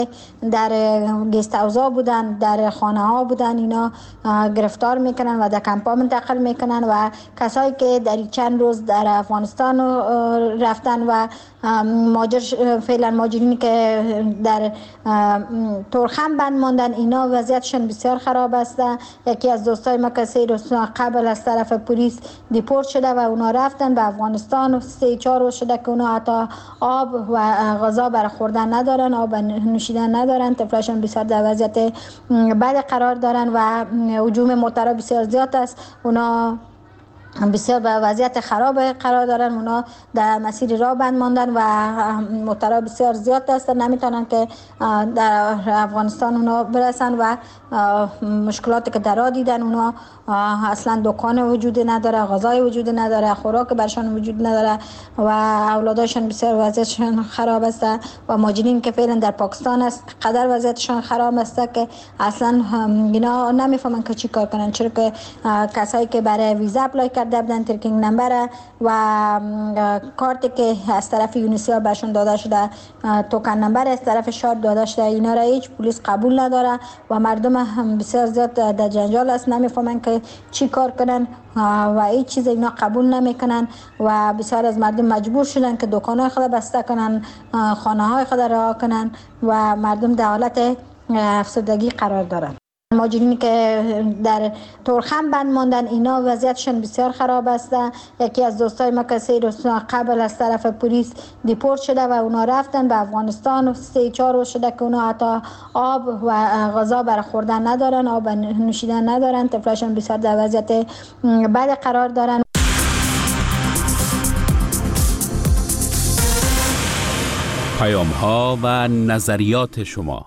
در گست هاوس‌ها بودن، در خانه ها بودن، اینا گرفتار میکنن و در کمپ ها منتقل میکنن و کسایی که در چند روز در افغانستان رفتن و فعلا ماجرینی که در تورخم بند ماندن، اینا وضعیتشون بسیار خراب است. یکی از دوستای ما که 3 روز قبل از طرف پلیس دیپورت شده و اونا رفتن به افغانستان. 3-4 روز شده که اونا حتی آب و غذا برای خوردن ندارن، آب نوشیدن ندارن، طفلاشون بسیار در وضعیت بد قرار دارن و هجوم موترها بسیار زیاد است. اونا بسیار به وضعیت خراب قرار دارن، اونا در مسیر راه بند ماندن و موترها بسیار زیاد هستن، نمیتونن که در افغانستان اونا برسن و مشکلاتی که در راه دیدن، اونا اصلا دکان وجود نداره، غذای وجود نداره، خوراک برشان وجود نداره و اولاداشون بسیار وضعیتشون خراب است و ماجرین که فعلا در پاکستان است قدر وضعیتشون خراب است که اصلا اینا نمیفهمن که چی کار کنن، چرا که کسایی که برای ویزا اپلای کرده بودن، ترکینگ نمبر و کارتی که از طرف یونیسیار برشون داده شده، توکن نمبر از طرف شاد داده شده، اینا را هیچ پلیس قبول نداره و مردم هم بسیار زیاد در جنجال است، نمیفهمن که چی کار کنن و هیچ چیز اینا قبول نمیکنن و بسیار از مردم مجبور شدن که دکانهای خود بسته کنن، خانه های خود رها کنن و مردم در حالت افسردگی قرار دارن. ماجرینی که در تورخم بند ماندن، اینا وضعیتشون بسیار خراب است. یکی از دوستای ما که 3 روز قبل از طرف پلیس دیپورت شده و اونا رفتن به افغانستان. 3-4 روز شده که اونا حتی آب و غذا برای خوردن ندارن، آب نوشیدن ندارن، طفلاشون بسیار در وضعیت بد قرار دارن. پیام‌ها و نظریات شما.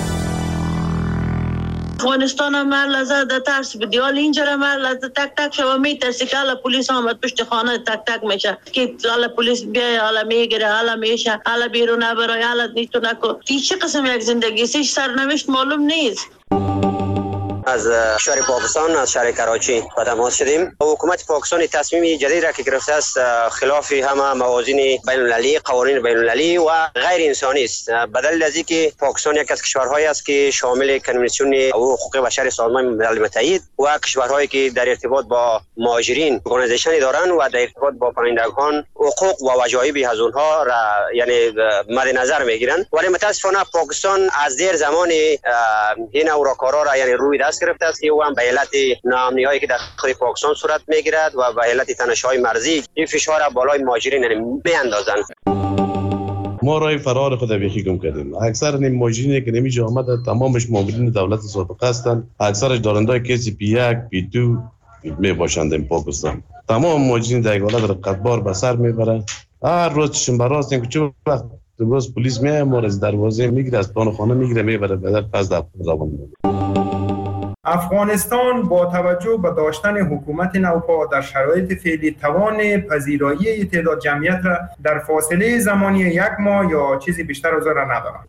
افغانستان هم لحظه در ترس بدی، حال اینجا هم لحظه تک تک شما میترسی که حالا پلیس آمد پشت خانه تک تک میشه که حالا پلیس بیای، حالا میگیره، حالا میشه، حالا بیرون نبرای، حالا نیتو نکو. چه قسم یک زندگی سیش سرنوشت معلوم نیست. از شهر پاکستان، از شهر کراچی با تماس شدیم. حکومت پاکستان تصمیم جدید را که گرفته است خلاف همه موازین بین المللی، قوانین بین المللی و غیر انسانی است. بدل از اینکه پاکستان یک از کشورهایی است که شامل کنوانسیون حقوق بشر سازمان ملل متحد و کشورهایی که در ارتباط با مهاجرین ارگانیزیشنی دارند و در ارتباط با پناهندگان حقوق و وجایب از اونها را یعنی مد نظر میگیرند، ولی متاسفانه پاکستان از دیر زمان این اوراکارا را یعنی روی دست گرفته است که او هم به علت ناامنی‌هایی که در داخل پاکستان صورت میگیرد و به علت تنش‌های مرزی این فشار را بالای مهاجرین میاندازند. ما راه فرار خود بیخی گم کردیم. اکثر این مهاجرینی که نمی‌جا آمده تمامش مامورین دولت سابقه هستند، اکثرش دارندای کسی P1 P2 میباشند این پاکستان. تمام مهاجرین در حالت رقتبار به سر میبرند. هر روز چشم براست این که چه وقت روز پلیس میاد ما از دروازه میگیره، از پان خانه میگیره میبره بعد پس در روان. افغانستان با توجه به داشتن حکومت نوپا در شرایط فعلی توان پذیرایی تعداد جمعیت را در فاصله زمانی 1 ماه یا چیزی بیشتر از آن را ندارد.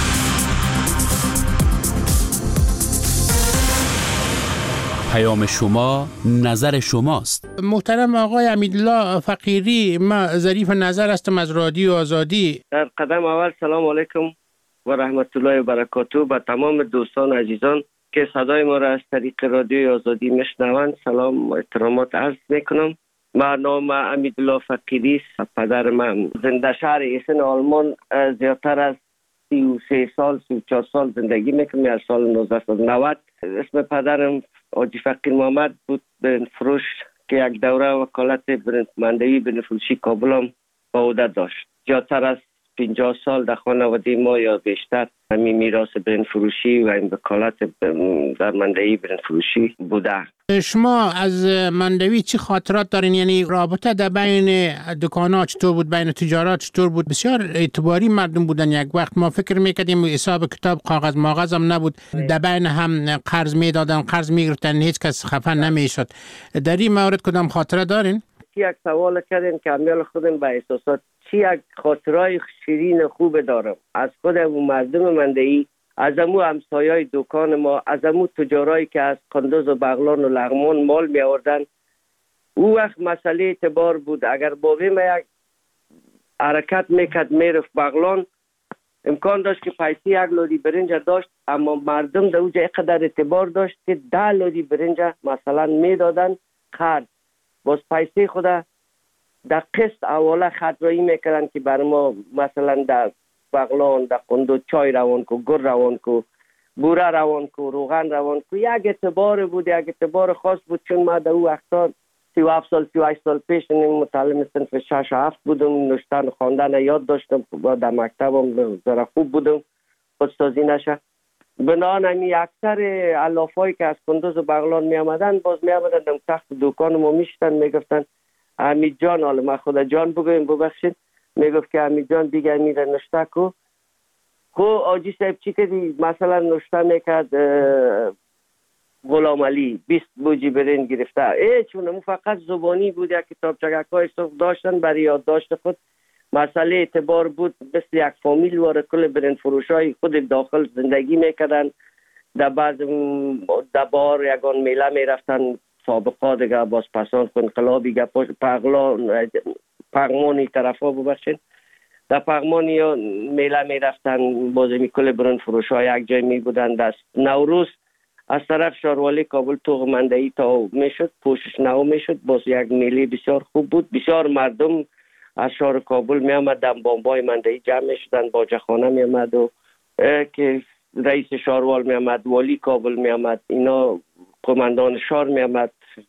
پیام شما نظر شماست. محترم آقای امیدالله فقیری، ما ظریف نظر هستم از رادیو آزادی. در قدم اول سلام علیکم و رحمت الله و برکاته به تمام دوستان عزیزان که صدای ما را از طریق رادیو آزادی میشنوند سلام و احترامات عرض میکنم. من نام امیدالله فقیری است. پدر من زنده شهر ایسن آلمان زیادتر از 33 سال 34 سال زندگی میکنم از سال 1990. اسم پدرم حاجی فقیر محمد بود برند فروش که یک دوره وکالت برندمندی بنفروشی کابل هم با عهده داشت. زیادتر از 50 سال در خانواده ما یا بیشتر همین میراث برند فروشی و این وکالت در مندهی برند فروشی بوده. شما از مندوی چی خاطرات دارین؟ یعنی رابطه در بین دکان‌ها چطور بود، بین تجارت چطور بود؟ بسیار اعتباری مردم بودن. یک وقت ما فکر میکردیم حساب کتاب کاغذ ماغذ هم نبود، در بین هم قرض میدادن، قرض میگرفتن، هیچ کس خفه نمیشد. در این مورد کدام خاطره دارین؟ یک سوال کردین که امیال خودم به احساسات چی یک خاطرهای شیرین خوب دارم از خود مردم مندهی، از امو همسایای دکان ما، از امو تجارایی که از قندوز و بغلان و لغمان مال می آوردن. او وقت مسئله اعتبار بود. اگر بابی ما یک حرکت میکرد میرفت بغلان، امکان داشت که پیسی 1 لاری برنج داشت، اما مردم در اونجا اینقدر اعتبار داشت که 10 لاری برنج مثلا میدادن خرج. باز پیسی خود در قسط اوله خطرایی میکردن که بر ما مثلا در بغلان، در قندو چای روان کو، گر روان کو، بوره روان کو، روغن روان کو. یک اعتبار بود، یک اعتبار خاص بود. چون ما در اون وقتا 37 سال 38 سال پیش متعلم صنف 6 و 7 بودم، نوشتن و خواندن یاد داشتم، در مکتبم ذره خوب بودم، استادی نشه. بنابراین همی اکثر علافایی که از کندوز و بغلان می آمدن باز می آمدن در تخت دکان ما میشتن، میگفتن حمید جان، حالا ما خدا جان بگویم ببخشید، میگفت که حمید جان دیگه میره نشته کو. خو آجی صاحب چی کردی؟ مثلا نشته میکرد غلام علی 20 بوجی برنج گرفته. چون فقط زبانی بود، یک کتاب چگکای صف داشتن برای یادداشت خود. مسئله اعتبار بود، مثل یک فامیل واره کل برنج فروشای خود داخل زندگی میکردن. در بعض بار یگان میله میرفتن، سابقا دیگه باز پسان انقلابی پغمانی طرف ها ببخشید، در پغمانی ها میله میرفتن، باز کل برنج فروشای یک جای می بودن. دست نوروز از طرف شاروالی کابل توغ مندهی تا میشد، پوشش نو میشد، باز یک میله بسیار خوب بود. بسیار مردم از شهر کابل می آمدن، بامبای مندهی جمع شدن، باجه خانه می آمد و که رئیس شاروال می آمد، والی کابل می آمد، اینا قماندان شهر می آمد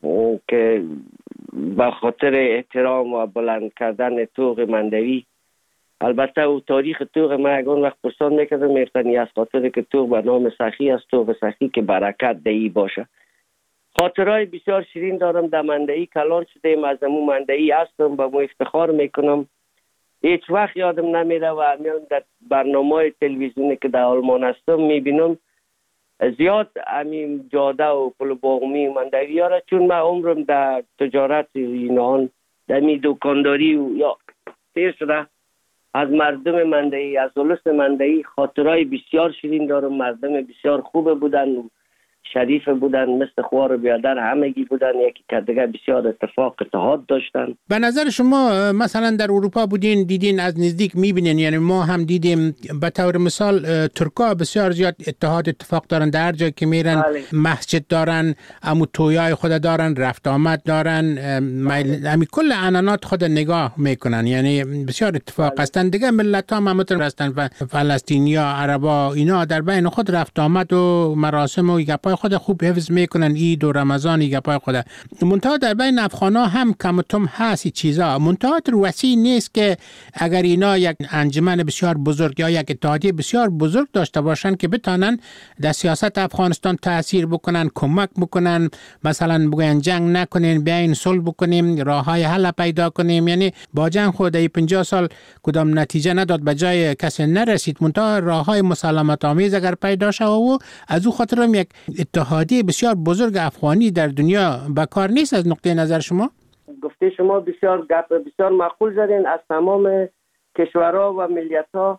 که به خاطر احترام و بلند کردن توغ مندهی. البته او تاریخ توغ ما یکان وقت پرسان میکردم، میفتنی از خاطر که توغ به نام سخی است، توغ سخی که برکت دهی باشه. خاطرهای بسیار شیرین دارم. در مندهی کلان شدیم، از امو مندهی هستم، به مو افتخار میکنم. هیچ وقت یادم نمیره و همیان در برنامه تلویزیونی که در آلمان هستم میبینم زیاد همین جاده و پل باغمی و مندهی ها را، چون من عمرم در تجارت اینان در می دکانداری و یا تیر شده. از مردم مندهی، از اولس مندهی خاطرهای بسیار شیرین دارم. مردم بسیار خوب بودن، شریف بودن، مثل خوار بیادر همگی بودن، یکی که دیگه بسیار اتحاد داشتن. به نظر شما مثلا در اروپا بودین، دیدین از نزدیک میبینین، یعنی ما هم دیدیم به طور مثال ترکا بسیار زیاد اتفاق دارن، در جایی که میرن بله. مسجد دارن، امو تویای خود دارن، رفت آمد دارن، همی کل عنانات خود نگاه میکنن، یعنی بسیار اتفاق هستن. دیگه ملت ها همتون هستن و فلسطینیا، عربا، اینا در بین خود رفت آمد و مراسم و گپای خود خوب حفظ میکنن، عید و رمضان گپای خود. منتها در بین افغانا هم کم و تم هست چیزا، منتها وسیع نیست که اگر اینا یک انجمن بسیار بزرگ یا یک اتحادیه بسیار بزرگ داشته باشن که بتانن در سیاست افغانستان تاثیر بکنن، کمک بکنن، مثلا بگن جنگ نکنین، بیاین صلح بکنیم، راههای حل پیدا کنیم. یعنی با جنگ خود 50 سال کدام نتیجه نداد، به جای کسی نرسید، منتها راههای مسالمت آمیز اگر پیدا شد و از او خاطر یک اتحادیه بسیار بزرگ افغانی در دنیا بکار نیست. از نقطه نظر شما گفته شما بسیار گپ بسیار معقول زدین. از تمام کشورها و ملیت‌ها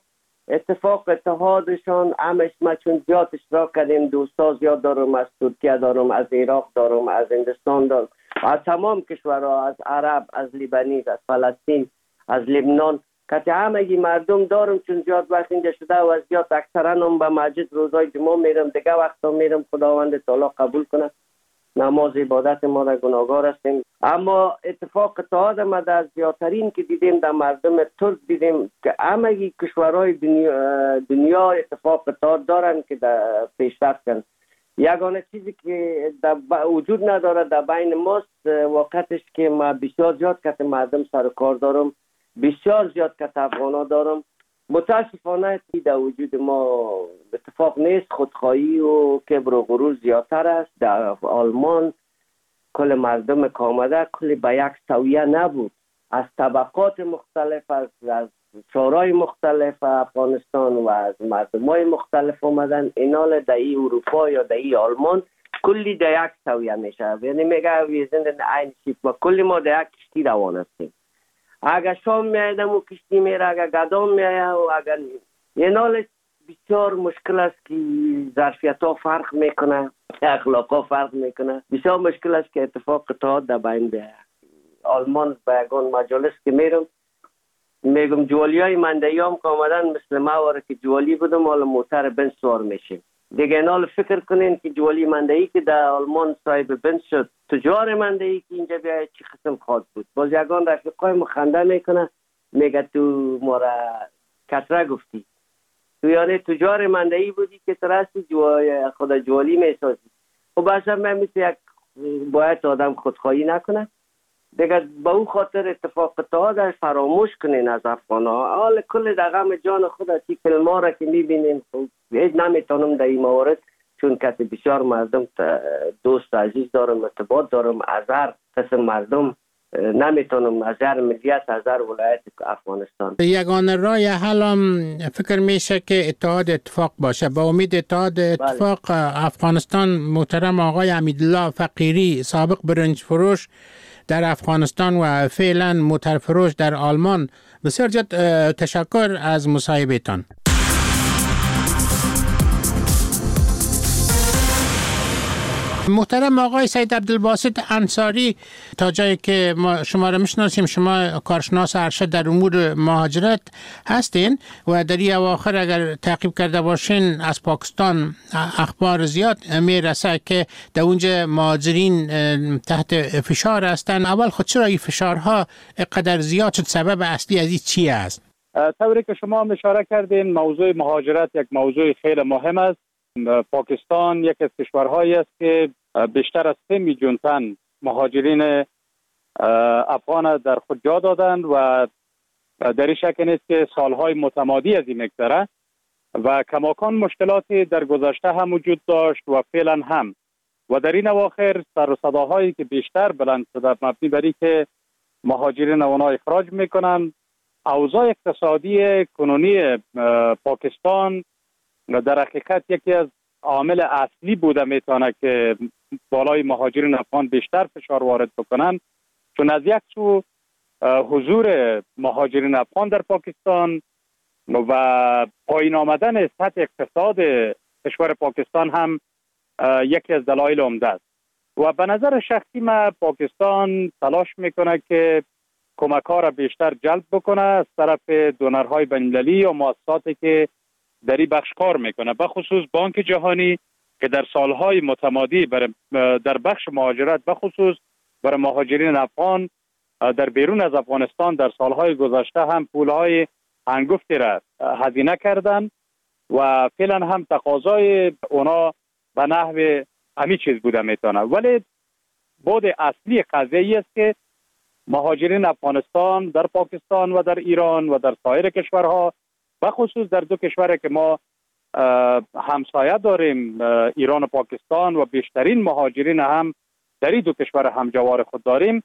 اتحادشان همش ما چون زیاد اشتراک کردیم، دوستا زیاد دارم، از ترکیه دارم، از عراق دارم، از هندوستان دارم، از تمام کشورها، از عرب، از لیبانیز، از فلسطین، از لبنان، که همگی مردم دارم. چون زیاد وقت اینجا شده و زیاد اکثرا هم به مسجد روزای جمعه میرم، دیگه وقتا میرم، خداوند تعالی قبول کنه نماز عبادت ما را گناهگار هستیم. اما اتحاد ما در زیادترین که دیدیم در مردم ترک دیدیم که همگی کشورهای دنیا اتحاد دارن که در پیشرفت کنن. یگانه چیزی که وجود نداره در بین ماست وقتش که ما بسیار زیاد کت مردم سر کار دارم، بسیار زیاد کت افغانا دارم. متاسفانه در وجود ما اتفاق نیست، خودخواهی و کبر و غرور زیادتر است. در آلمان کل مردم که آمده کل به یک سویه نبود، از طبقات مختلف، از شورای مختلف افغانستان و از مردمای مختلف آمدن. اینال در ای اروپا یا در ای آلمان کلی در یک سویه میشه، یعنی میگه ویزن این شیف و کلی ما در یک کشتی روان هستیم. اگر شام میایدم و کشتی میره، اگر گدام میایه و اگر اینال بسیار مشکل است که ظرفیت ها فرق میکنه، اخلاق ها فرق میکنه. بسیار مشکل است که اتحاد در بین بیایه. آلمان به یگان مجالس که میرم میگم جوالی های مندهی هم که آمدن مثل ما واره که جوالی بودم حالا موتر بنز سوار میشیم دیگه. اینا فکر کنین که جوالی مندهی که در آلمان صاحب بنز شد، تجار مندهی که اینجا بیاید چی قسم خواهد بود. باز یگان رفیقای مخنده میکنه میگه تو ما را کتره گفتی، تو یعنی تجار مندهی بودی که ترستی خود جوالی میسازی. خب اصلا من مثل یک باید آدم خودخواهی نکنه دیگه. با او خاطر اتفاقات در فراموش کنین از افغان ها. حال کل دغم جان خود از این فیلم ها را که میبینین هیچ نمیتونم در این موارد، چون کسی بسیار مردم دوست عزیز دارم، ارتباط دارم، از هر قسم مردم نمیتونم، از هر ملیت، از هر ولایت افغانستان. یگانه راه حلم فکر میشه که اتحاد اتفاق باشه. با امید اتحاد اتفاق افغانستان. محترم آقای امیدالله فقیری، سابق برنج فروش در افغانستان و فعلا موتر فروش در آلمان، بسیار زیاد تشکر از مصاحبهتان. محترم آقای سید عبدالباسط انصاری، تا جایی که ما شما را میشناسیم شما کارشناس ارشد در امور مهاجرت هستین و در این اواخر اگر تعقیب کرده باشین از پاکستان اخبار زیاد میرسه که در اونجا مهاجرین تحت فشار هستن. اول خود چرا این فشارها اینقدر زیاد شد؟ سبب اصلی از این چی است؟ طوری که شما اشاره کردین موضوع مهاجرت یک موضوع خیلی مهم است. پاکستان یک از کشورهایی است که بیشتر از 3 میلیون تن مهاجرین افغان در خود جا دادند و در این شک نیست که سالهای متمادی از این مگذره و کماکان مشکلاتی در گذشته هم وجود داشت و فعلا هم و در این اواخر سر و صداهایی که بیشتر بلند شده مبنی بر اینکه مهاجرین اونا اخراج میکنن. اوضاع اقتصادی کنونی پاکستان در حقیقت یکی از عامل اصلی بوده میتونه که بالای مهاجرین افغان بیشتر فشار وارد بکنن، چون از یک سو حضور مهاجرین افغان در پاکستان و پایین آمدن سطح اقتصاد کشور پاکستان هم یکی از دلایل عمده است و به نظر شخصی من پاکستان تلاش میکنه که کمک‌ها را بیشتر جلب بکنه از طرف دونرهای بین‌المللی و مؤسساتی که در این بخش کار میکنه، به خصوص بانک جهانی که در سالهای متمادی در بخش مهاجرت به خصوص برای مهاجرین افغان در بیرون از افغانستان در سالهای گذشته هم پولهای هنگفتی را هزینه کردن و فعلا هم تقاضای اونا به نحو همین چیز بوده میتونه. ولی بود اصلی قضیه است که مهاجرین افغانستان در پاکستان و در ایران و در سایر کشورها، به خصوص در دو کشوری که ما همسایه داریم ایران و پاکستان و بیشترین مهاجرین هم در این دو کشور همجوار خود داریم،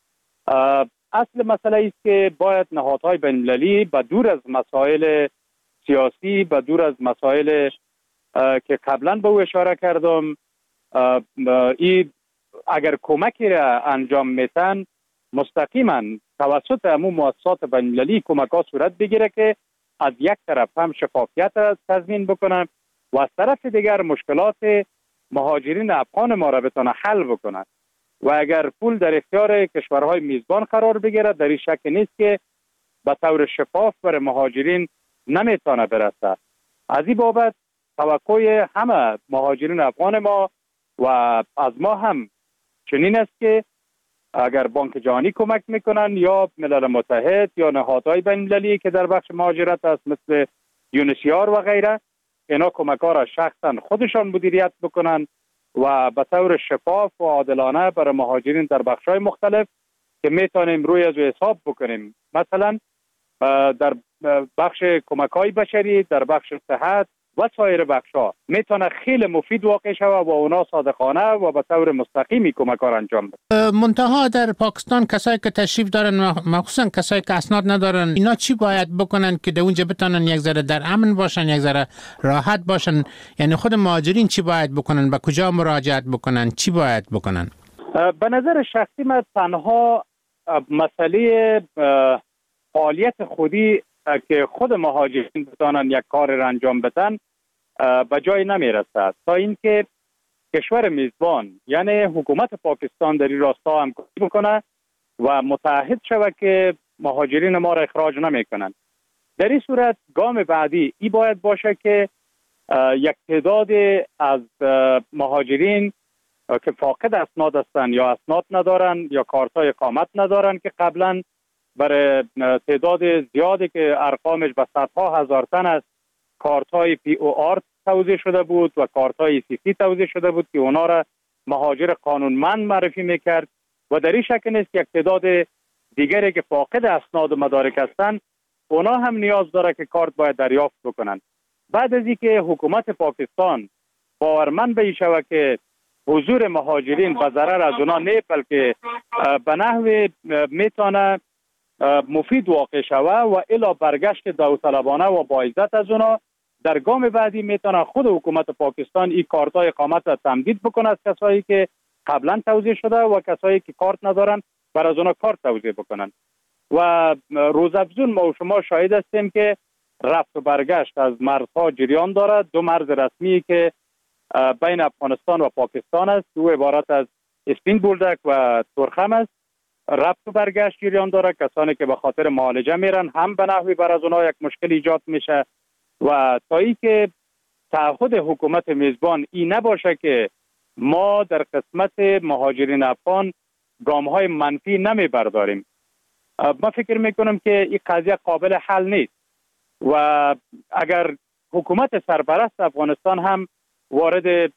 اصل مسئله است که باید نهادهای بین‌المللی به دور از مسائل سیاسی، به دور از مسائل که قبلا به او اشاره کردم، این اگر کمکی را انجام میتن مستقیما توسط همون مؤسسات بین‌المللی کمک‌ها صورت بگیره که از یک طرف هم شفافیت را تضمین بکنن و از طرف دیگر مشکلات مهاجرین افغان ما را بتونه حل بکنن و اگر پول در اختیار کشورهای میزبان قرار بگیره در این شک نیست که به طور شفاف بر مهاجرین نمیتونه برسه. از این بابت توقع همه مهاجرین افغان ما و از ما هم چنین است که اگر بانک جهانی کمک میکنن یا ملل متحد یا نهادهای بین‌المللی که در بخش مهاجرت است مثل یونسیار و غیره، اینا کمک‌ها را شخصا خودشان مدیریت بکنن و به طور شفاف و عادلانه برای مهاجرین در بخش‌های مختلف که میتونیم روی از حساب بکنیم، مثلا در بخش کمک‌های بشری، در بخش صحت و سایر بخش‌ها میتونه خیلی مفید واقع شود و اونا صادقانه و به طور مستقیمی کمک‌ها را انجام بده. منتها در پاکستان کسایی که تشریف دارن، مخصوصا کسایی که اسناد ندارن، اینا چی باید بکنن که در اونجا بتونن یک ذره در امن باشن، یک ذره راحت باشن؟ یعنی خود مهاجرین چی باید بکنن؟ به کجا مراجعت بکنن؟ چی باید بکنن؟ به نظر شخصی من تنها مسئله فعالیت خودی که خود مهاجرین بتانن یک کار را انجام بدن به جای نمیرسد تا اینکه کشور میزبان یعنی حکومت پاکستان در این راستا همکاری بکنه و متعهد شود که مهاجرین ما را اخراج نمی کنند. در این صورت گام بعدی ای باید باشه که یک تعداد از مهاجرین که فاقد اسناد هستند یا اسناد ندارن یا کارتای اقامت ندارن که قبلا برای تعداد زیادی که ارقامش به صدها هزار تن است کارتای POR توزیع شده بود و کارتای CC توزیع شده بود که اونا را مهاجر قانونمند معرفی میکرد و در این شکل نیست یک تعداد دیگری که فاقد اسناد و مدارک هستند اونا هم نیاز داره که کارت باید دریافت بکنن. بعد از اینکه حکومت پاکستان باورمند به این شود که حضور مهاجرین به ضرر از اونا نه بلکه به نحو میتونه مفید واقع شود و الی برگشت داوطلبانه و با عزت از اونا، در گام بعدی میتونه خود حکومت پاکستان این کارتای اقامت را تمدید بکنه از کسایی که قبلا توزیع شده و کسایی که کارت ندارن برای از اونا کارت توزیع بکنن. و روزافزون ما و شما شاهد هستیم که رفت و برگشت از مرزها جریان دارد. دو مرز رسمی که بین افغانستان و پاکستان است، او عبارت از اسپین بولدک و تورخم است. رفت و برگشت جریان داره. کسانی که به خاطر معالجه میرن هم به نحوی بر از اونها یک مشکل ایجاد میشه و تا ای که تعهد حکومت میزبان این نباشه که ما در قسمت مهاجرین افغان گام های منفی نمی برداریم، ما فکر میکنم که این قضیه قابل حل نیست و اگر حکومت سرپرست افغانستان هم وارد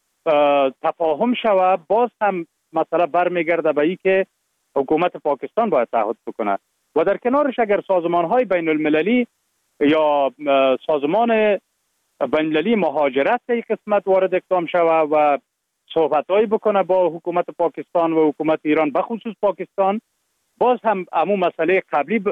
تفاهم شود باز هم مسئله برمیگرده به این که حکومت پاکستان باید تعهد بکنه و در کنارش اگر سازمان های بین المللی یا سازمان بین المللی مهاجرت در قسمت وارد اقدام شود و صحبت هایی بکنه با حکومت پاکستان و حکومت ایران بخصوص پاکستان، باز هم امو مسئله قبلی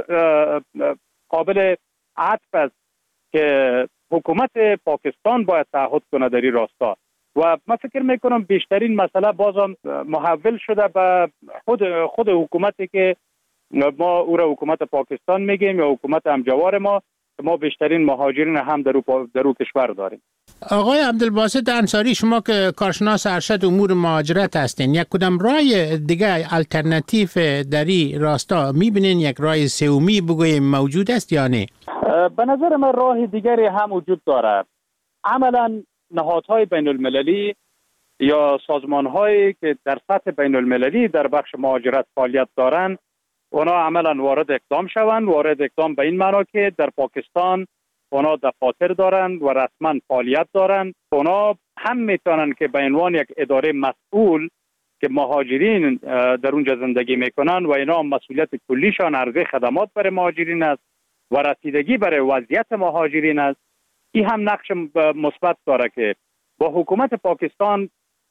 قابل عطف است که حکومت پاکستان باید تعهد کنه در این راستا و من فکر میکنم بیشترین مسئله بازم محول شده به خود حکومتی که ما او را حکومت پاکستان میگیم یا حکومت همجوار ما بیشترین مهاجرین هم در او کشور داریم. آقای عبدالباسط انصاری، شما که کارشناس ارشد امور مهاجرت هستین، یک کدام راه دیگه الटरनेटिव در این راستا میبینین؟ یک راه سومی بگویم موجود است یا نه؟ به نظر من راه دیگری هم وجود داره. عملا نهادهای بین المللی یا سازمانهایی که در سطح بین المللی در بخش مهاجرت فعالیت دارند اونا عملا وارد اقدام به این معنا که در پاکستان اونا دفاتر دارند و رسما فعالیت دارند. اونا هم میتونن که به عنوان یک اداره مسئول که مهاجرین در اونجا زندگی میکنن و اینا مسئولیت کلیشان عرضه خدمات برای مهاجرین است و رسیدگی برای وضعیت مهاجرین است. این هم نقش مثبت داره که با حکومت پاکستان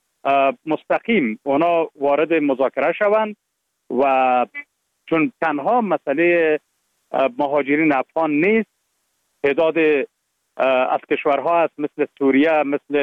مستقیم اونا وارد مذاکره شوند و چون تنها مسئله مهاجرین افغان نیست، تعداد از کشورها هست مثل سوریه، مثل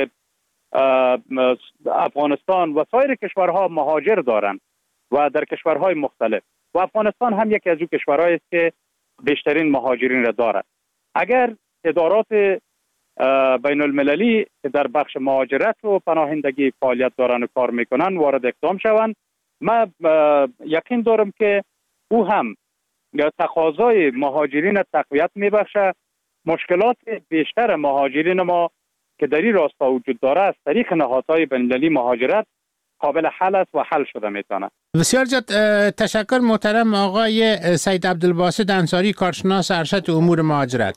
افغانستان و سایر کشورها مهاجر دارند و در کشورهای مختلف و افغانستان هم یکی از او کشورهایی است که بیشترین مهاجرین را دارد. اگر ادارات بین المللی که در بخش مهاجرت و پناهندگی فعالیت دارن و کار میکنن وارد اقدام شوند، من یقین دارم که او هم تقاضای مهاجرین تقویت میبخشه. مشکلات بیشتر مهاجرین ما که در این راستا وجود داره از طریق نهادهای بین المللی مهاجرت قابل حل است و حل شده میتونه. بسیار زیاد تشکر محترم آقای سید عبدالباسط انصاری، کارشناس ارشد امور مهاجرت.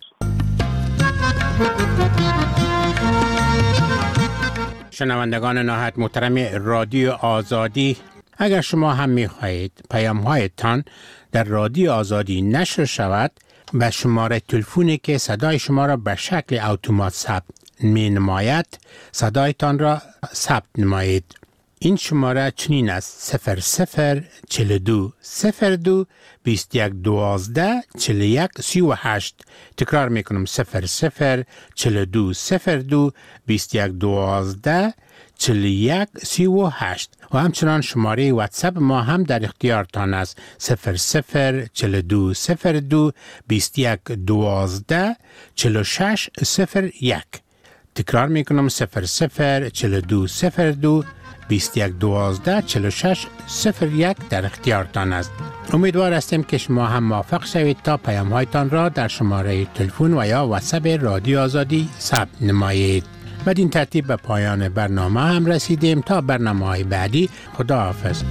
شنوندگان نهایت محترم رادیو آزادی، اگر شما هم می‌خواهید پیام‌هایتان در رادیو آزادی نشر شود، به شماره تلفنی که صدای شما را به شکل اتومات ثبت می‌نماید صدایتان را ثبت نمایید. این شماره چنین است: 0042 02 21 12 41 38. تکرار میکنم: 0042 02 21 12 41 38. و همچنان شماره واتساپ ما هم در اختیارتان است: 0042 02 21 12 46 01. تکرار میکنم: 0042 02 21 12 46 01 در اختیارتان است. امیدوار هستیم که شما هم موافق شوید تا پیام هایتان را در شماره تلفن و یا واتساپ رادیو آزادی ثبت نمایید. بدین ترتیب به پایان برنامه هم رسیدیم. تا برنامه‌های بعدی، خداحافظ.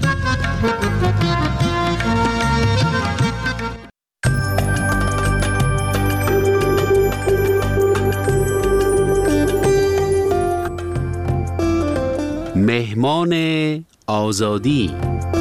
مهمان آزادی.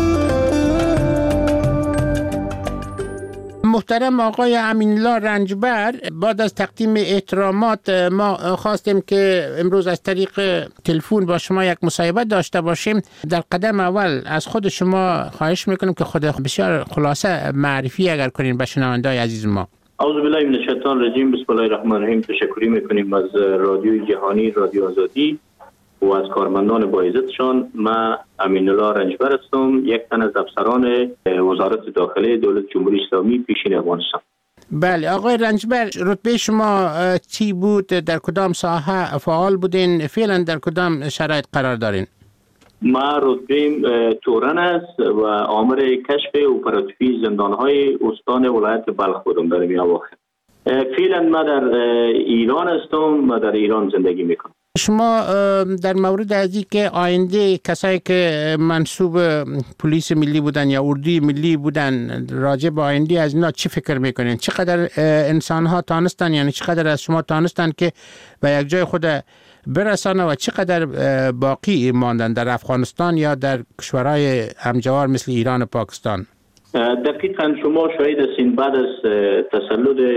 محترم آقای امین‌الله رنجبر، بعد از تقدیم احترامات ما خواستیم که امروز از طریق تلفن با شما یک مصاحبه داشته باشیم. در قدم اول از خود شما خواهش میکنیم که خود بسیار خلاصه معرفی اگر کنین به شنونده‌های عزیز ما. اعوذ بالله من الشیطان الرجیم. بسم الله الرحمن الرحیم. تشکری میکنیم از رادیوی جهانی رادیو آزادی و از کارمندان با عزتشان. من امین‌الله رنجبر هستم، یک تن از افسران وزارت داخله دولت جمهوری اسلامی پیشین افغانستان. بله آقای رنجبر، رتبه شما چی بود؟ در کدام ساحه فعال بودین؟ فعلا در کدام شرایط قرار دارین؟ ما رتبه تورن است و آمر کشف اپراتیوی زندانهای استان ولایت بلخ بودم در این اواخر. فعلا ما در ایران هستم و در ایران زندگی میکنم. شما در مورد از اینکه آینده کسایی که منصوب پلیس ملی بودن یا اردوی ملی بودن راجع به آینده از اینا چی فکر میکنین؟ چقدر انسان ها تانستن، یعنی چقدر از شما تانستن که به یک جای خود برسانه و چقدر باقی ماندن در افغانستان یا در کشورهای همجوار مثل ایران و پاکستان؟ دقیقاً شما شاهد هستین بعد از تسلط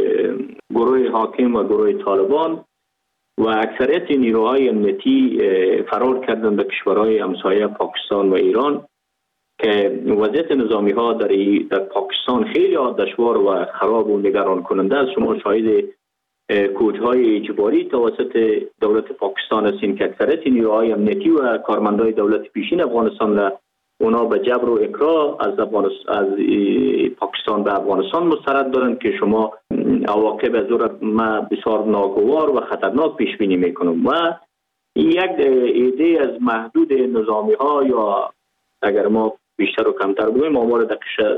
گروه حاکم و گروه طالبان و اکثریت نیروهای امنیتی فرار کردن به کشورهای همسایه پاکستان و ایران که وضعیت نظامی ها در پاکستان خیلی دشوار و خراب و نگران کننده است. شما شاهد کوچهای اجباری توسط دولت پاکستان هستین که اکثریت نیروهای امنیتی و کارمندای دولت پیشین افغانستان را اونا به جبر و اکراه از پاکستان به افغانستان مسترد دارن که شما عواقب از ما بسیار ناگوار و خطرناک پیش بینی میکنم. و یک ایده از محدود نظامی ها یا اگر ما بیشتر و کمتر بگویم آمار دقیق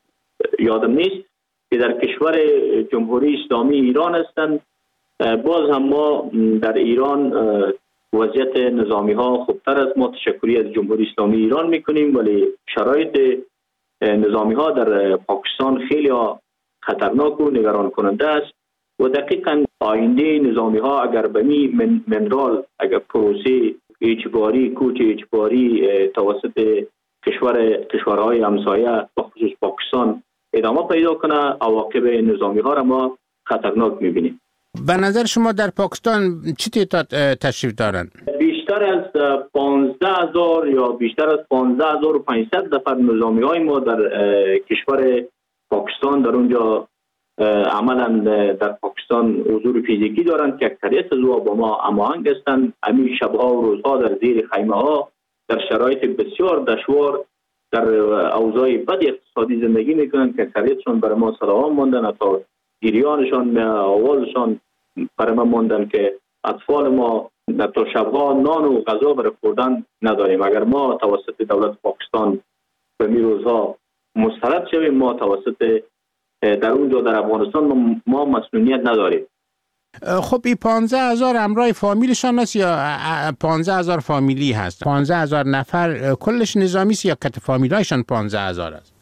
یادم نیست که در کشور جمهوری اسلامی ایران هستند. باز هم ما در ایران وضعیت نظامی ها خوبتر از ما تشکری از جمهوری اسلامی ایران میکنیم، ولی شرایط نظامی ها در پاکستان خیلی خطرناک و نگران کننده است و دقیقاً آینده نظامی ها اگر به منرال اگر پروسه اجباری کوچ اجباری توسط کشورهای همسایه بخصوص پاکستان ادامه پیدا کنه، عواقب نظامی ها را ما خطرناک میبینیم. به نظر شما در پاکستان چی تعداد تشریف دارن؟ بیشتر از 15,000 یا بیشتر از 15,500 نفر نظامی های ما در کشور پاکستان در اونجا عملا در پاکستان حضور فیزیکی دارند که اکثریت از او با ما هماهنگ هستند. همین شبها و روزها در زیر خیمه ها در شرایط بسیار دشوار در اوضاع بد اقتصادی زندگی میکنند که اکثریتشان برای ما سلام ماندن، تا گریانشان آوازشان برای ما ماندن که اطفال ما تا شبها نان و غذا برای خوردن نداریم. اگر ما توسط دولت پاکستان به می روزها مسترد شویم، ما توسط در اونجا در افغانستان ما مسئولیت نداریم. خب این 15,000 همراه فامیلشان است یا 15,000 فامیلی هست؟ 15,000 نفر کلش نظامی است یا کت فامیلایشان 15,000 است؟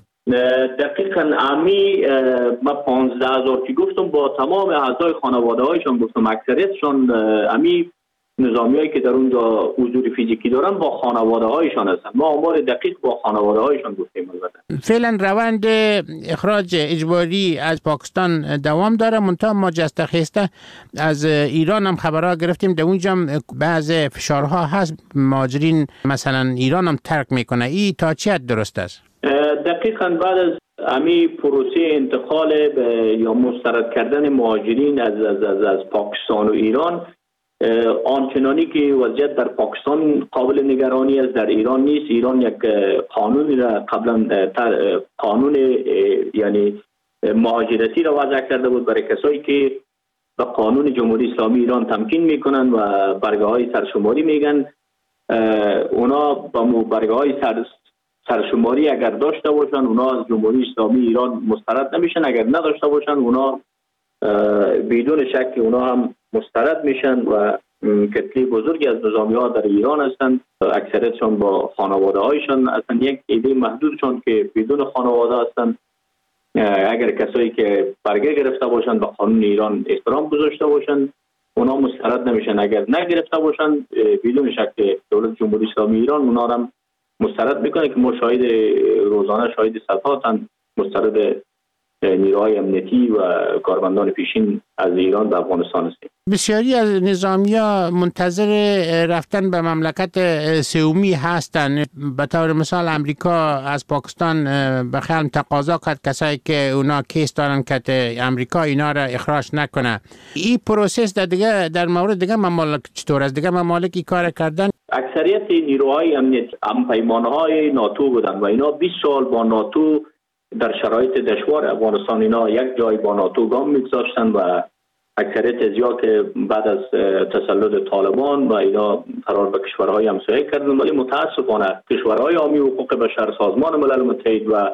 دقیقاً امی ما 15,000 که گفتم با تمام اعضای خانواده هایشان گفتم، اکثریتشان امی نظامی هایی که در اونجا حضور فیزیکی دارن با خانواده هایشان هستن. ما آمار دقیق با خانواده هایشان گفتیم. البته فعلا روند اخراج اجباری از پاکستان دوام داره، منتها ما جسته خسته از ایران هم خبرها گرفتیم در اونجا بعض فشارها هست، مهاجرین مثلا ایران هم ترک میکنه. این تا چه حد درست است؟ دقیقاً بعد از امی پروسه انتقال یا مسترد کردن مهاجرین از پاکستان و ایران، آنچنانی که وضعیت در پاکستان قابل نگرانی است در ایران نیست. ایران یک قانونی را قبلا قانون یعنی مهاجرتی را وضع کرده بود برای کسایی که به قانون جمهوری اسلامی ایران تمکین میکنن و برگه های سرشماری میگن. اونا با برگه های سرشماری اگر داشته باشن اونا از جمهوری اسلامی ایران مسترد نمیشن، اگر نداشته باشن اونا بدون شک اونا هم مسترد میشن و کتلی بزرگی از نظامی ها در ایران هستند. اکثریتشان با خانواده هایشان هستند. یک عده محدودشان که بدون خانواده هستند. اگر کسایی که برگه گرفته باشن به قانون ایران احترام گذاشته باشن اونا مسترد نمیشن. اگر نگرفته باشن بدون شک دولت جمهوری اسلامی ایران اونا را مسترد میکنه که ما شاهد روزانه شاهد صدها مسترد نیروهای امنیتی و کارمندان پیشین از ایران به افغانستان هستیم. بسیاری از نظامیا منتظر رفتن به مملکت سومی هستند. به طور مثال امریکا از پاکستان به خیلی تقاضا کرد کسایی که اونا کیس دارن که امریکا اینا را اخراج نکنه. این پروسس در مورد دیگه ممالک چطور است؟ دیگه ممالک این کار کردن؟ اکثریت نیروهای امنیتی همپیمانهای ناتو بودن و اینا 20 سال با ناتو در شرایط دشوار افغانستان اینا یک جای با ناتو گام میگذاشتن و اکثریت ازیا که بعد از تسلط طالبان و اینا فرار به کشورهای همسایه کردن، ولی متاسفانه کشورهای حامی حقوق بشر، سازمان ملل متحد و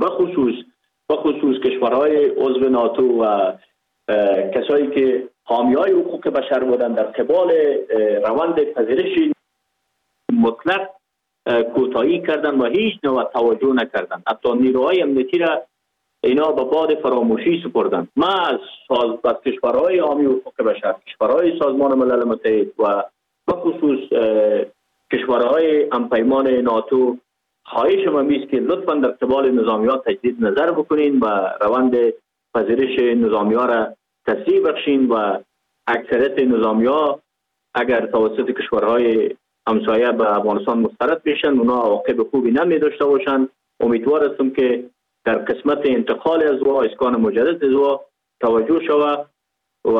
به خصوص کشورهای عضو ناتو و کسایی که حامیای حقوق بشر بودن در قبال روند پذیرش مطلق کوتاهی کردن و هیچ نوع توجه نکردن. حتی نیروهای امنیتی را اینا به باد فراموشی سپردن. ما از کشورهای حامی حقوق بشر، کشورهای سازمان ملل متحد و به خصوص کشورهای همپیمان ناتو خواهش ما میست که لطفاً در قبال نظامیات تجدید نظر بکنین و روند پذیرش نظامیات را تسریع بخشین و اکثریت نظامیات اگر توسط کشورهای همسایه به افغانستان مسترد بشن اونا عواقب خوبی نمی داشته باشن. امیدوار هستم که در قسمت انتقال از و اسکان مجدد از و توجه شود و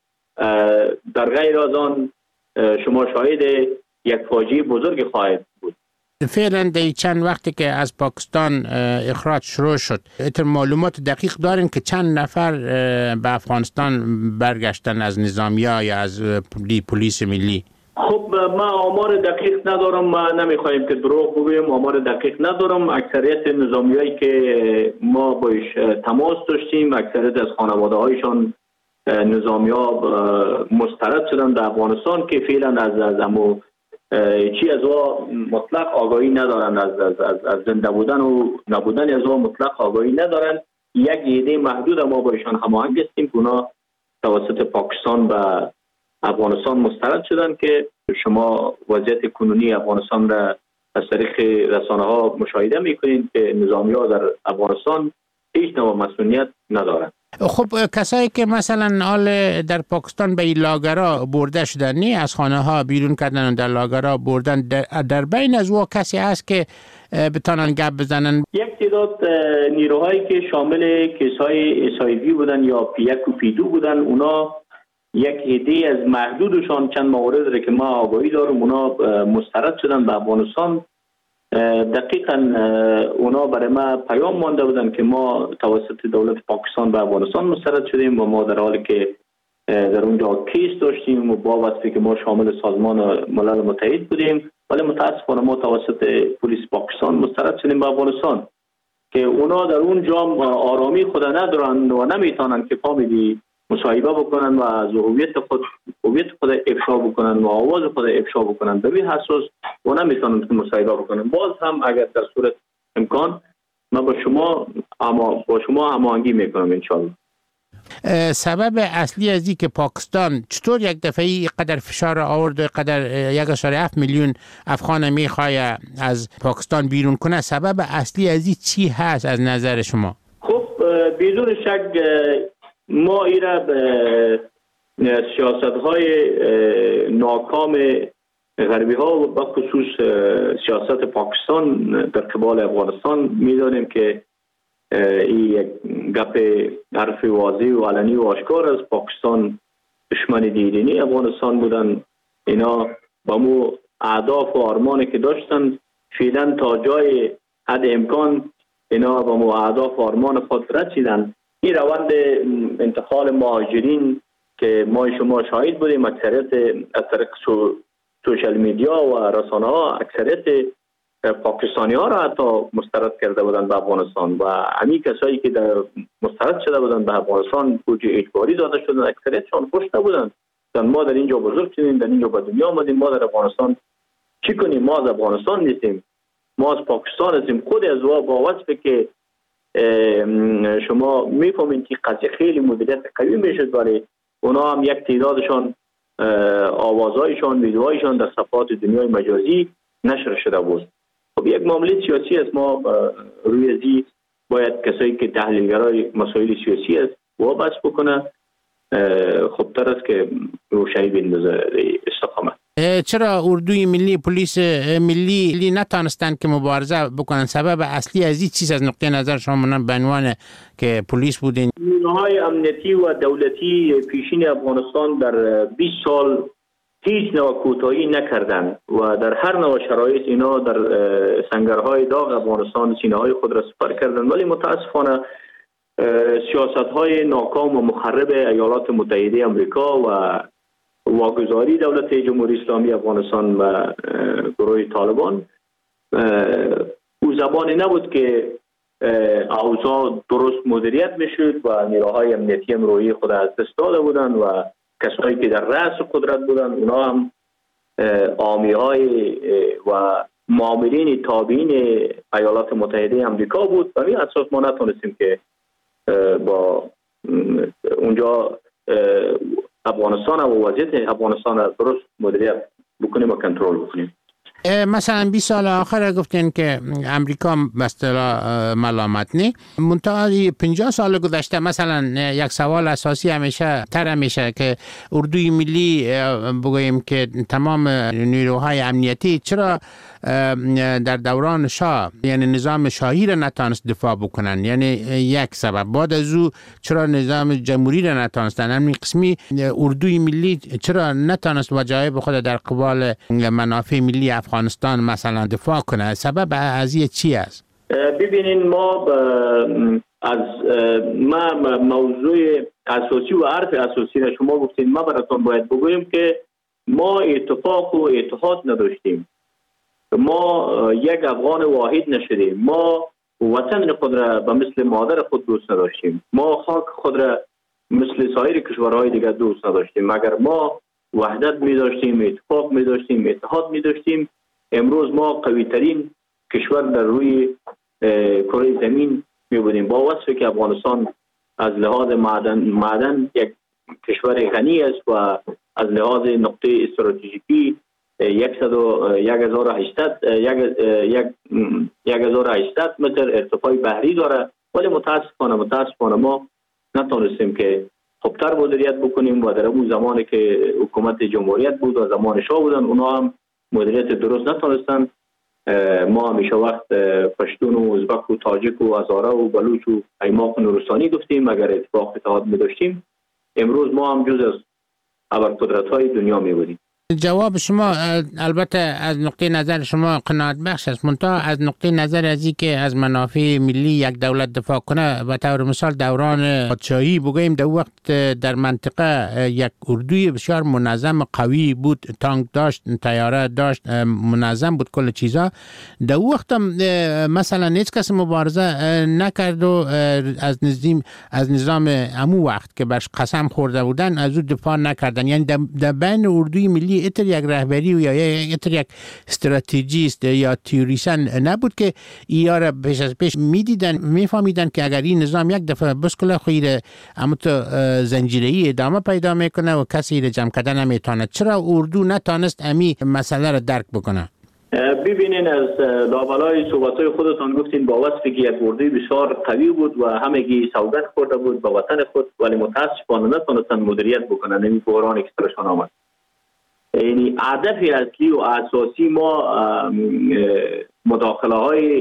در غیر از آن شما شاهد یک فاجعه بزرگ خواهد بود. فعلا در چند وقتی که از پاکستان اخراج شروع شد اتر معلومات دقیق دارین که چند نفر به افغانستان برگشتن از نظامیا یا از پلیس ملی؟ خب ما آمار دقیق ندارم، ما نمیخوایم که دروغ بگویم، آمار دقیق ندارم. اکثریت نظامیایی که ما باش تماس داشتیم اکثریت از خانواده هایشان نظامیا مسترد شدن در افغانستان که فعلا از امو چی از او مطلق آگاهی ندارن، از زنده بودن و نبودن از او مطلق آگاهی ندارن. یک عده محدود ما با ایشان هماهنگ هستیم که اونا توسط پاکستان و افغانستان مسترد شدن که شما وضعیت کنونی افغانستان را از طریق رسانه ها مشاهده میکنید که نظامی ها در افغانستان هیچ نوع مسئولیت ندارند. خب کسایی که مثلا حال در پاکستان به این لاگرها برده شدن، نی از خانه ها بیرون کردن و در لاگرها بردن، در بین از او کسی هست که بتانن گپ بزنن؟ یک تعداد نیروهایی که شامل کیس‌های اسایوی بودن یا پی1 و پی2 بودن، اونا یک عده از محدودشان چند مورد را که ما آگاهی دارم اونا مسترد شدن به افغانستان. دقیقاً اونا برای ما پیام مانده بودن که ما توسط دولت پاکستان به افغانستان مسترد شدیم و ما در حالی که در اونجا کیس داشتیم و با وصفی که ما شامل سازمان ملل متحد بودیم، ولی متاسفانه ما توسط پلیس پاکستان مسترد شدیم به افغانستان که اونا در اونجا آرامی خود ندارن و نمیتونن که فامیلی مصاحبه بکنن و از هویت خود افشا بکنن و آواز خود افشا بکنن. به این اساس و نمیتونن که مصاحبه بکنن. باز هم اگر در صورت امکان ما با شما هماهنگی میکنم انشالله. سبب اصلی از این که پاکستان چطور یک دفعه قدر فشار آورد و قدر 1.7 میلیون افغان میخواد از پاکستان بیرون کنه، سبب اصلی از این چی هست از نظر شما؟ خب بدون شک ما ایره به سیاست‌های ناکام غربی ها و بخصوص سیاست پاکستان در قبال افغانستان میدانیم که این یک گپ حرف واضح و علنی و آشکار از پاکستان دشمن دیرینی افغانستان بودن. اینا با مو اهداف و آرمانی که داشتن فعلا تا جای حد امکان اینا با مو اهداف و آرمان خود رسیدن. این روند انتقال مهاجرین که ما شما شاهد بودیم اکثریت از طریق سوشال میدیا و رسانه ها اکثریت پاکستانی ها را حتی مسترد کرده بودند به افغانستان و همین کسایی که در مسترد شده بودند به افغانستان بودجه اجباری داده شدند، اکثریتشان خوش نبودند. ما در اینجا بزرگ شدیم، در اینجا به دنیا آمدیم، ما در افغانستان چی کنیم؟ ما از افغانستان نیستیم، ما از پاکستان هستیم. خود از با وصفه که شما میفهمید که قضیه خیلی مدیریت قوی میشد، ولی اونا هم یک تعدادشان آوازهایشان، ویدیوهایشان در صفحات دنیای مجازی نشر شده بود. خب یک معامله سیاسی است. ما روی ازی باید کسایی که تحلیلگرای مسائل سیاسی است وابست بکنه. خب تر است که روشنی بندازه استقامت. چرا اردوی ملی، پلیس ملی نتانستن که مبارزه بکنن؟ سبب اصلی از این چیز از نقطه نظر شما به عنوان که پلیس بودین؟ نیروهای امنیتی و دولتی پیشین افغانستان در 20 سال هیچ نوع کوتاهی نکردند و در هر نوع شرایط اینا در سنگرهای داغ افغانستان سینه‌های خود را سپر کردند، ولی متاسفانه سیاست‌های ناکام و مخرب ایالات متحده آمریکا و واگذاری دولت جمهوری اسلامی افغانستان و گروه طالبان او زمانی نبود که اوضاع درست مدیریت میشد و نیروهای امنیتی هم روی خود از دست داده بودند و کسایی که در رأس قدرت بودند اونا هم حامی‌های و مامورین تابعین ایالات متحده آمریکا بود. و این اساس ما نتونستیم که با اونجا افغانستان و وضعیت افغانستان را درست مدیریت بکنیم و کنترل بکنیم. مثلا 20 سال آخر گفتین که امریکا به اصطلاح ملامت نی، منتها 50 سال گذشته مثلا یک سوال اساسی همیشه میشه که اردوی ملی بگوییم که تمام نیروهای امنیتی چرا در دوران شاه یعنی نظام شاهی را نتانست دفاع بکنن؟ یعنی یک سبب. بعد از او چرا نظام جمهوری را نتانستن؟ همین قسمی اردوی ملی چرا نتانست وجایب خود در قبال منافع ملی افغانستان مثلا دفاع کنه؟ سبب از این چی است؟ ببینین ما از موضوع اساسی و حرف اساسی را شما گفتین، ما براتون باید بگویم که ما اتفاق و اتحاد نداشتیم، ما یک افغان واحد نشدیم، ما وطن خود را به مثل مادر خود دوست نداشتیم، ما خاک خود را مثل سایر کشورهای دیگر دوست نداشتیم. مگر ما وحدت می داشتیم، اتفاق می داشتیم، اتحاد می داشتیم، امروز ما قوی ترین کشور در روی کره زمین می بودیم. با وصفی که افغانستان از لحاظ معدن یک کشور غنی است و از لحاظ نقطه استراتژیکی 1800 متر ارتفاع بحری داره، ولی متاسفانه ما نتونستیم که خوبتر مدیریت بکنیم و در اون زمانی که حکومت جمهوریت بود و زمان شاه بودن اونا هم مدیریت درست نتونستن. ما همیشه وقت پشتون و ازبک و تاجیک و هزاره و بلوچ و ایماق و نورستانی گفتیم اگر اتفاق اتحاد می داشتیم امروز ما هم جز از ابرقدرت‌های دنیا می بودیم. جواب شما البته از نقطه نظر شما قناعت بخش است، منتها از نقطه نظر از این که از منافع ملی یک دولت دفاع کنه، به طور مثال دوران پادشاهی بگوییم در وقت در منطقه یک اردوی بسیار منظم قوی بود، تانک داشت، طیاره داشت، منظم بود کل چیزا. در وقت مثلا هیچ کس مبارزه نکرد و از نظام امو وقت که برش قسم خورده بودن از او دفاع نکردن. یعنی در بین اردوی ملی اتر یک رهبری و یا اتر یک استراتژیست یا تیوریسن نبود که اینا را پیش از پیش میفهمیدن که اگر این نظام یک دفعه بسکله خیره اما تو زنجیره‌ای ادامه پیدا میکنه و کسی را جمع کردن نمیتونه. چرا اردو نتانست امی مسئله را درک بکنه؟ ببینین از لابلای صحبت‌های خودتان گفتین با وصفی که یک اردوی بسیار قوی بود و همگی سوگند خورده بود به وطن خود، ولی متاسفانه نتونستن مدیریت بکنن. این بحران اکستراشون آمد. یعنی هدف اصلی و اساسی ما مداخله های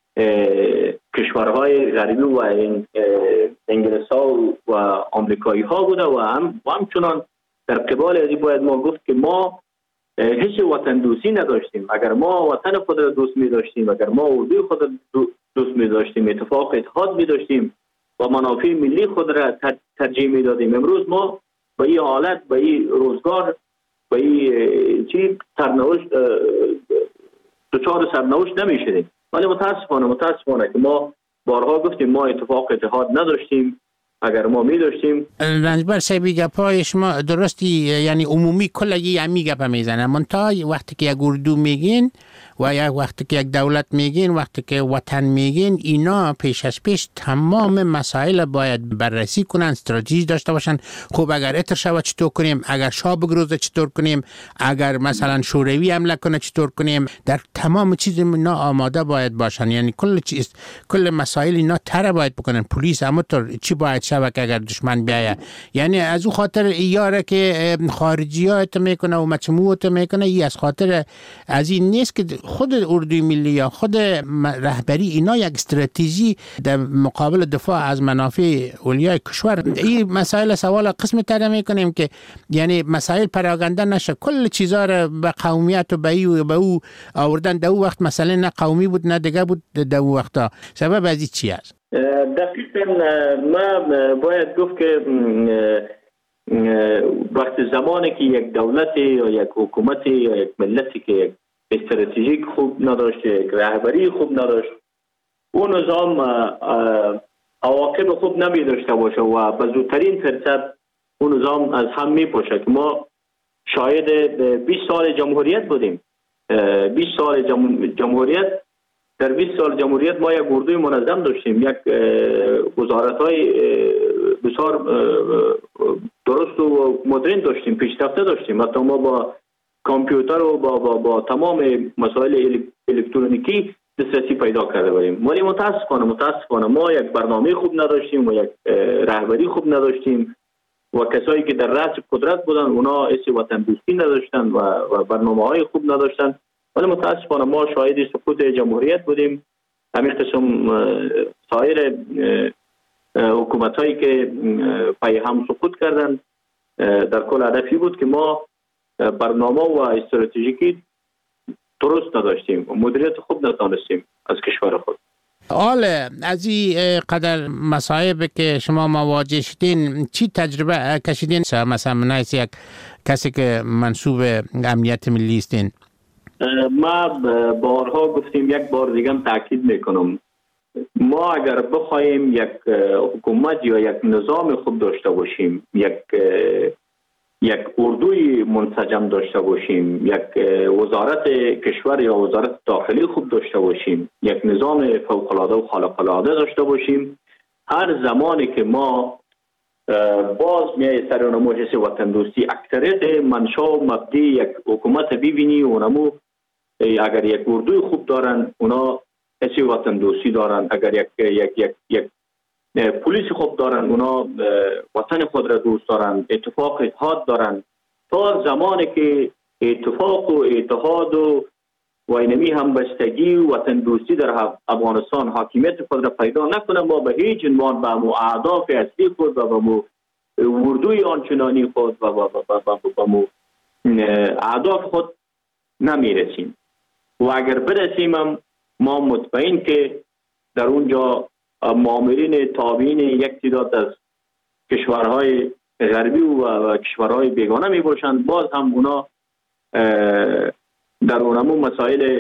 کشورهای غربی و انگلیس ها و آمریکایی ها بوده و همچنان در قبال ازی باید ما گفت که ما هیچ وطن دوستی نداشتیم. اگر ما وطن خود را دوست می داشتیم، اگر ما اردوی خود را دوست می داشتیم، اتفاق اتحاد می داشتیم و منافع ملی خود را ترجیح می دادیم، امروز ما به این حالت، به این روزگار، به این چی سرنوشت دچار سرنوشت نمیشدیم. ولی متاسفانه که ما بارها گفتیم ما اتحاد نداشتیم. اگر ما می داشتیم رنجبر صاحبی گپای شما درستی، یعنی عمومی کلگی همی گپ میزنن، منتها وقتی که یک اردو میگین و یک وقتی که یک دولت میگین، وقتی که وطن میگین، اینا پیش از پیش تمام مسائل باید بررسی کنن، استراتژی داشته باشن. خب اگر اتر شود چطور کنیم، اگر شاه بگروزه چطور کنیم، اگر مثلا شوروی حمله کنه چطور کنیم، در تمام چیز اینا آماده باید باشن. یعنی کل مسائل اینا تر باید بکنن. پلیس همونطور چی باید شود که اگر دشمن بیاید. یعنی از او خاطر ایاره که خارجی ها میکنه و مجموعه میکنه، ای از خاطر از این نیست که خود اردوی ملی یا خود رهبری اینا یک استراتژی در مقابل دفاع از منافع اولیای کشور. این مسائل سوال قسم تر میکنیم که یعنی مسائل پراگنده نشه، کل چیزا را به قومیت و به او آوردن. در وقت مسئله نه قومی بود نه دیگه بود. در وقتا سبب از این چی است؟ دقیقاً ما باید گفت که وقت زمانی که یک دولت یا یک حکومت یا یک ملتی که یک استراتژیک خوب نداشت، یک رهبری خوب نداشت، اون نظام عواقب خوب نمی داشته باشه و به زودترین فرصت اون نظام از هم می پاشه. که ما شاید 20 سال جمهوریت بودیم. 20 سال جمهوریت، در 20 سال جمهوریت ما یک اردوی منظم داشتیم، یک وزارت‌های بسیار درست و مدرن داشتیم، پیشرفته داشتیم. حتی ما با کامپیوتر و با تمام مسائل الکترونیکی دسترسی پیدا کرده بودیم. ولی متاسفانه ما یک برنامه خوب نداشتیم و یک رهبری خوب نداشتیم و کسایی که در رأس قدرت بودن اونا حس وطن دوستی نداشتن و برنامه‌های خوب نداشتن. ولی متاسفانه ما شاهد سقوط جمهوریت بودیم. همین قسم سایر حکومت‌هایی که پای هم سقوط کردند در کل هدفی بود که ما برنامه و استراتژیکی درست نداشتیم و مدیریت خوب نداشتیم از کشور خود. حالا از این قدر مصائب که شما مواجه شدین، چی تجربه کشیدین؟ مثلا منایس یک کسی که منصوب امنیت ملی استین. ما بارها گفتیم، یک بار دیگه تاکید میکنم، ما اگر بخوایم یک حکومت یا یک نظام خوب داشته باشیم، یک اردوی منسجم داشته باشیم، یک وزارت کشور یا وزارت داخلی خوب داشته باشیم، یک نظام فوق‌العاده و خارق‌العاده داشته باشیم، هر زمانی که ما باز میای سر اونمو حس وطن دوستی، اکثریت منشا و مبدی یک حکومت ببینی اونمو اگر یک اردوی خوب دارن اونا حس وطن دوستی دارن، اگر یک پلیس خوب دارن اونا وطن خود را دوست دارن، اتحاد دارن. تا زمانی که اتفاق و اتحاد و اینمی همبستگی و وطن دوستی در افغانستان حاکمیت خود را پیدا نکنه، ما به هیچ عنوان به مو اهداف اصلی خود و به مو اردوی آنچنانی خود و به مو اهداف خود نمیرسیم. و اگر برسیم هم ما مطمئن که در اونجا مامورین تابعین یک تعداد از کشورهای غربی و کشورهای بیگانه می باشند، باز هم اونا در اونمو مسائل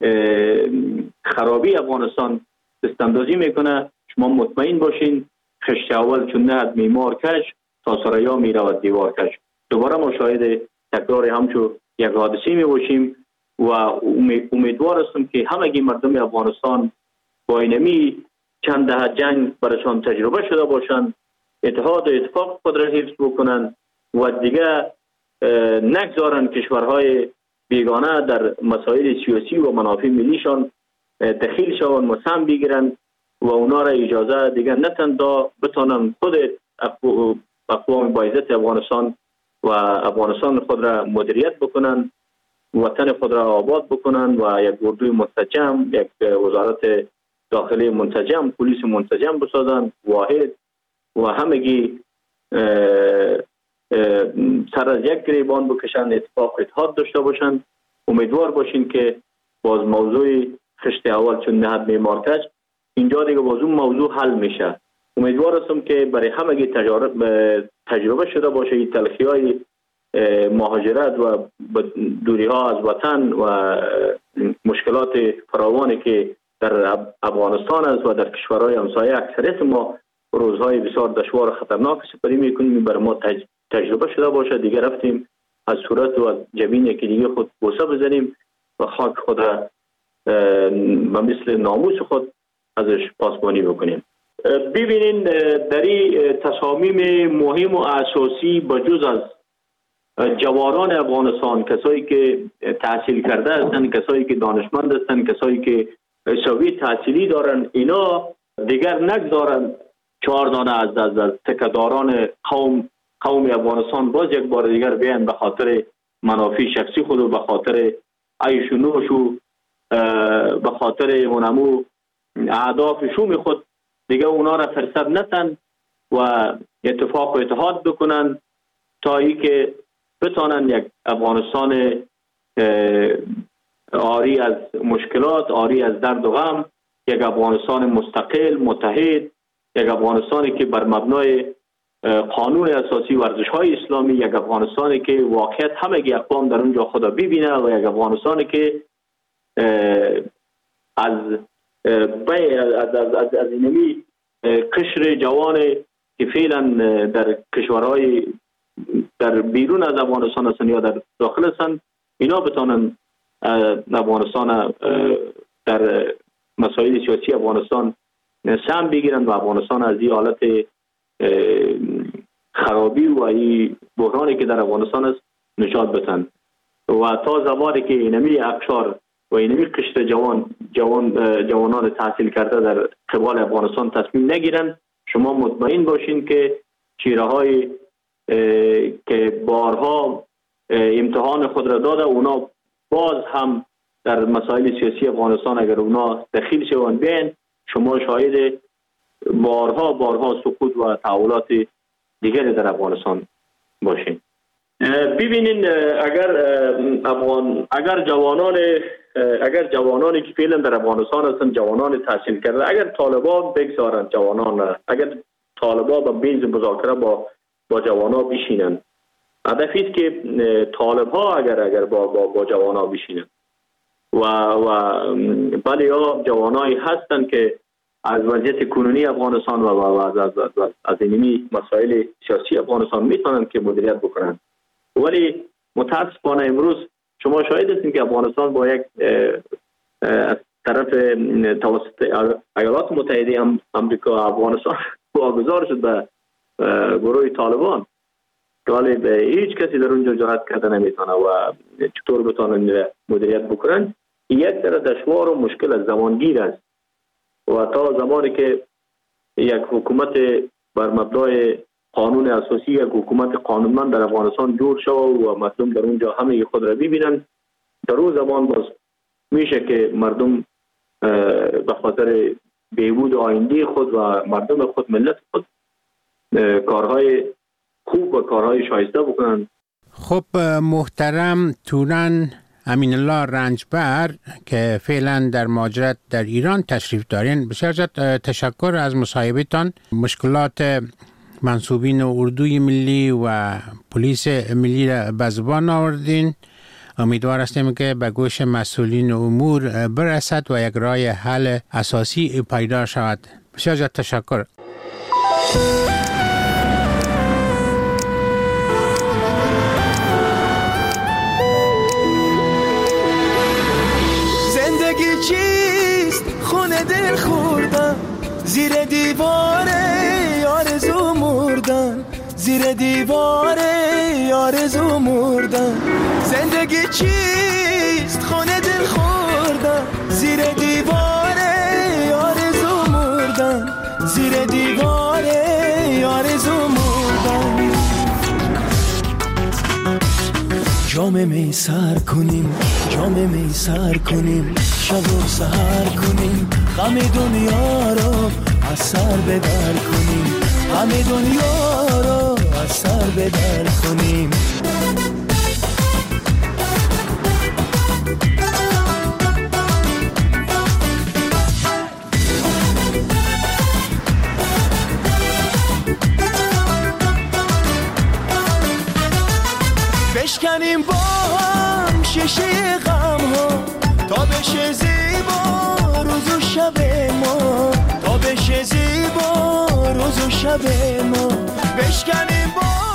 خرابی افغانستان دستاندازی میکنه. شما مطمئن باشین خشت اول چون نه میمار کش تا سریا میرود دیوار کش. دوباره ما شاهد تکرار همچو یک حادثه می باشیم و امیدوار هستم که همگی مردم افغانستان با اینمی چند دهه جنگ برشان تجربه شده باشند، اتحاد و اتفاق خود را حفظ بکنند و دیگه نگذارن کشورهای بیگانه در مسائل سیاسی و منافع ملیشان دخیل شوند و سهم بگیرن و اونا را اجازه دیگه نتن تا بتانن خود اقوام باعزت افغانستان و افغانستان خود را مدیریت بکنن، وطن خود را آباد بکنن و یک اردوی منسجم، یک وزارت داخلی منسجم، پلیس منسجم بسازن، واحد و همگی سر از یک گریبان بکشن، اتحاد داشته باشن. امیدوار باشین که باز موضوع خشت اول چون نهد معمارکش اینجا دیگه باز اون موضوع حل میشه. امیدوار هستم که برای همگی تجربه شده باشه این تلخی های مهاجرت و دوری ها از وطن و مشکلات فراوانی که در افغانستان است و در کشورهای همسایه اکثریت ما روزهای بسیار دشوار و خطرناک سپری میکنیم. برای ما تجربه شده باشه. دیگه رفتیم از صورت و جبین یکی دیگه خود بوسه بزنیم و خاک خود به مثل ناموس خود ازش پاسبانی بکنیم. ببینین در این تصامیم مهم و اساسی بجز از جوانان افغانستان، کسایی که تحصیل کرده هستند، کسایی که دانشمند هستند، کسایی که سوی تحصیلی دارن، اینا دیگر نگذارن 4 دانه از تکداران قوم افغانستان باز یک بار دیگر بیان به خاطر منافع شخصی خود و به خاطر عیش و نوش و به خاطر اونمو اهداف شوم خود دیگه اونا را فرصت نتن و اتفاق و اتحاد بکنن تا ای که بتانن یک افغانستان عاری از مشکلات، عاری از درد و غم، یک افغانستان مستقل، متحد، یک افغانستانی که بر مبنای قانون اساسی و ارزش‌های اسلامی، یک افغانستانی که واقعیت همگی اقوام در اونجا خدا ببینه و یک افغانستانی که از اینمی قشر جوان که فعلا در کشورهای در بیرون از افغانستان هستند یا در داخل هستند، اینا بتانن افغانستان در مسائل سیاسی افغانستان سهم بگیرن و افغانستان از این حالت خرابی و این بحرانی که در افغانستان است نجات بدن. و تا زمانی که اینمی اقشار و اینمی قشر جوانان تحصیل کرده در قبال افغانستان تصمیم نگیرن، شما مطمئن باشین که چیره‌های که بارها امتحان خود را داده، اونا باز هم در مسائل سیاسی افغانستان اگر اونا دخیل شوند بیان، شما شاهد بارها سقوط و تحولات دیگری در افغانستان باشین. ببینین اگر جوانانی که فعلا در افغانستان هستند، جوانان تحصیل کرده، اگر طالبان بگذارن جوانان، اگر طالبان با میز مذاکره با جوانا بشینن، هدفی است که طالبها اگر با جوانا بشینن و بله ها جوانایی هستند که از وضعیت کنونی افغانستان و از اینمی مسائل سیاسی افغانستان میتونن که مدیریت بکنن. ولی متاسفانه امروز شما شاهد هستید که افغانستان با یک از طرف توسط ایالات متحده آمریکا افغانستان واگذار شد به گروه طالبان، ولی به هیچ کسی در اونجا جرأت کرده نمیتونه و چطور بتونن مدیریت بکنن. یک طرح دشوار و مشکل از زمانگیر است و تا زمانی که یک حکومت بر مبنای قانون اساسی، یک حکومت قانونمند در افغانستان جور شود و مردم در اونجا همه خود را ببینن، در اون زمان باز میشه که مردم به خاطر بهبود آینده خود و مردم خود، ملت خود، کارهای خوب و کارهای شایسته بکنن. خب محترم تورن امین الله رنجبر که فعلا در مهاجرت در ایران تشریف دارین، بسیار زیاد تشکر از مصاحبتان. مشکلات منصوبین اردوی ملی و پلیس ملی را به زبان آوردین. امیدوار هستیم که به گوش مسئولین امور برسد و یک راه حل اساسی پیدا شود. بسیار زیاد تشکر. زندگی چیست؟ خونه دل خوردن، زیر دیوار آرزو مردن، زیر دیوار آرزو مردن. زندگی چیست؟ خونه دل خوردن، زیر دیوار آرزو مردن، زیر دیوار آرزو مردن. جام می سر کنیم، جام می سر کنیم، شب و سحر کنیم، غم دنیا رو از سر بدر کنیم، غم دنیا رو از سر بدر کنیم. بشه غم ها، تا بشه زیبا روز و شب ما، تا بشه زیبا روز و شب ما، بشکنیم با